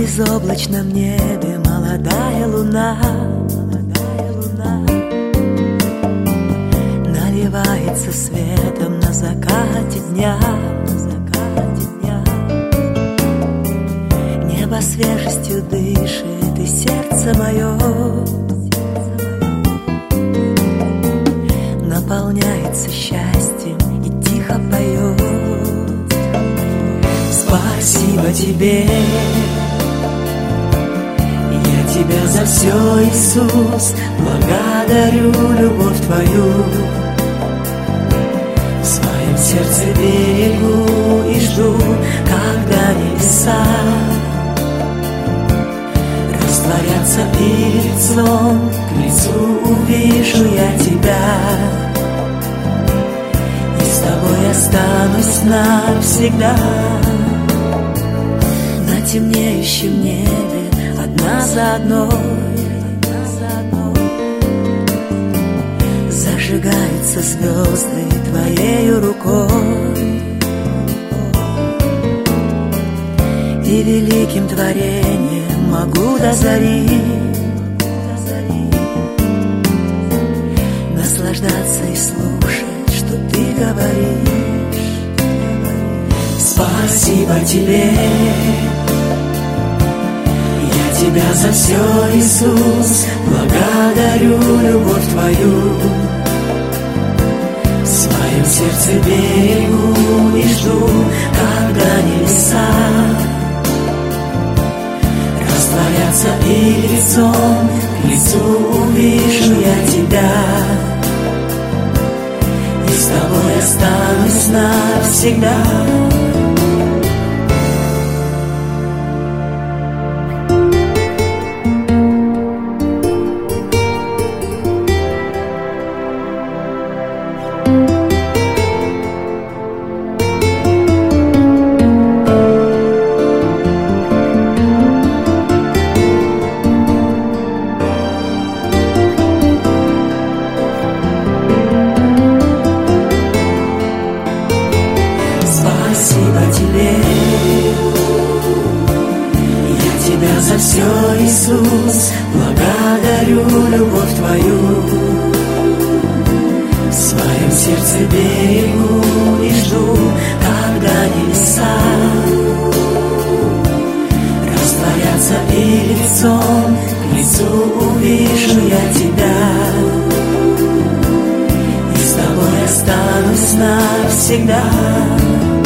безоблачном небе молодая луна, наливается светом на закате дня. Небо свежестью дышит, и сердце мое наполняется счастьем и тихо поет. Спасибо тебе, я тебя за все, Иисус, благодарю любовь твою. В своем сердце берегу и жду, когда небеса растворятся, и лицом к лицу увижу я тебя. И с тобой останусь навсегда. На темнеющем небе одна за одной зажигаются звезды твоею рукой, и великим творением могу до зари наслаждаться и слушать, что ты говоришь. Спасибо тебе, я тебя за все, Иисус, благодарю любовь твою. В своем сердце берегу и жду, когда небеса растворятся, и лицом к лицу увижу я тебя. И с тобой останусь навсегда. Спасибо тебе, я тебя за все, Иисус, благодарю любовь твою. В своем сердце берегу и жду, когда небеса растворятся, и лицом к лицу увижу я тебя. И с тобой останусь навсегда.